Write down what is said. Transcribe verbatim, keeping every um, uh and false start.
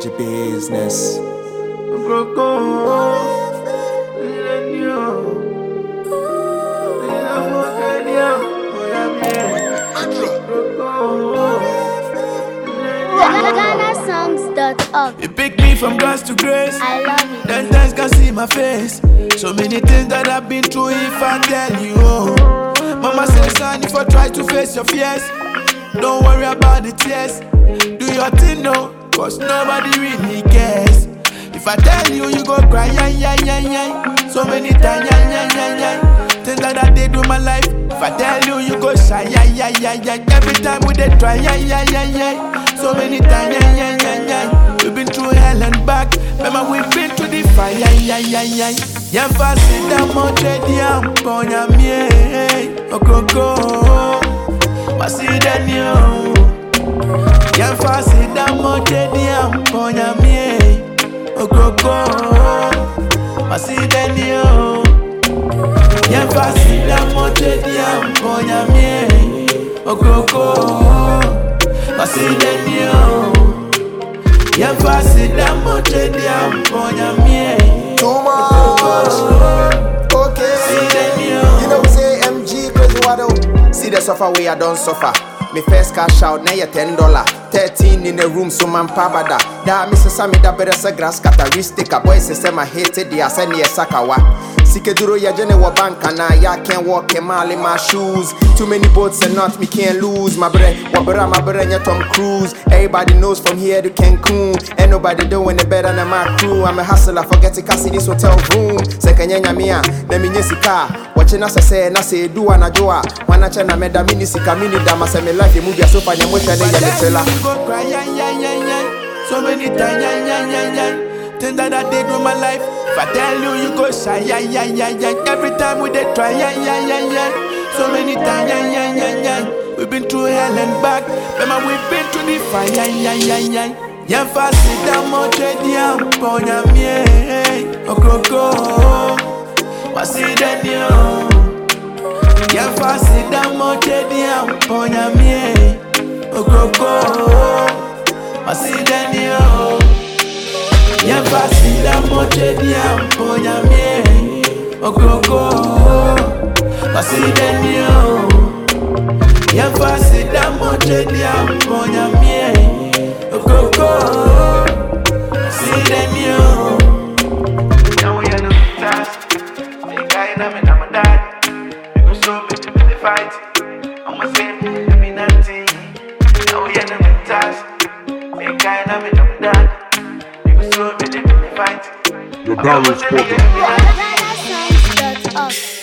mind your business. Ghana songs dot org. You pick me from grass to grace. I love it. Ten times can see my face. So many things that I've been through if I tell you. Oh. Mama says, son, if I try to face your fears, don't worry about the tears. Do your thing, no, cause nobody really cares. If I tell you, you go cry, yeah, yeah, yeah, yeah. So many times, yeah, yeah, yeah, yeah. Things that I did with my life. If I tell you, you go shy, yeah, yeah, yeah, yeah. Every time we did try, yeah, yeah, yeah, yeah. So many times, yeah, yeah, yeah, yeah. We've been through hell and back. Remember, we've been through the fire, yeah, yeah, yeah, yeah. Yeah, fast in the mountain, yeah, bonya me, okoko, masi danyo. Yeah, fast in the mountain, yeah, bonya me, okoko, masi danyo. Yeah, fast in the mountain, yeah, bonya me, okoko, masi danyo. Yeah, fast in the mountain, yeah, bonya me. Too much. Okay. You know, say M G, cause what do? See the suffer way I don't suffer. Me first cash out, now you ten dollar. Thirteen in the room, so man pabada. Da Missus Sammy da better sa grass characteristic. A boy system I hated the ascend ye sakawa. Sikeduro ya jene wa bank and I can't walk a mile in my shoes. Too many boats and not me can't lose. My bread, wabera my bread and Tom Cruise. Everybody knows from here to Cancun. Ain't nobody doing it better than my crew. I'm a hustler, forget to cash in this hotel room. Second yanya mia, let me nyesika. Watching us say, na say do an ajoa. Wana chena meda mini sika mini dama se me life you move your sofa and you motion and you trailer. Cry, yeah, yeah, yeah, yeah. So many times, yeah, yeah, yeah, yeah. Things that I did with my life. If I tell you, you go shy, yeah, yeah, yeah, yeah. Every time we did try, yeah, yeah, yeah, yeah. So many times, yeah, yeah, yeah, yeah. We've been through hell and back. Remember, we've been through the fire, yeah, yeah, yeah, yeah. Yeah, fast in the mountain, yeah, bonya me, okoko, masi danyo. Yeah, fast in the mountain, yeah, bonya me, okoko, masi danyo. Yeah, fast in the mountain, yeah, bonya me, okoko, masi danyo. Yeah, fast in the mountain, yeah, bonya me, okoko, masi danyo. Now we are no task. The guy na me na my dad. We go so big in the fight. I'ma say me me nothing. Now we are no task. The guy na me na my dad. We go so big in the fight. The Barrel Spotter. Ghana songs dot org.